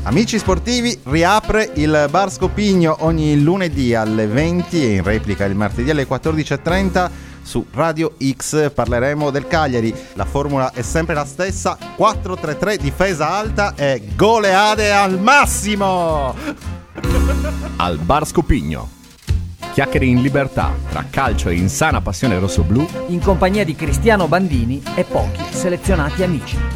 Amici sportivi, riapre il Bar Scopigno ogni lunedì alle 20 e in replica il martedì alle 14.30 su Radio X. Parleremo del Cagliari. La formula è sempre la stessa: 4-3-3, difesa alta e goleade al massimo. Al Bar Scopigno. Chiacchiere in libertà tra calcio e insana passione rossoblù, in compagnia di Cristiano Bandini e pochi selezionati amici.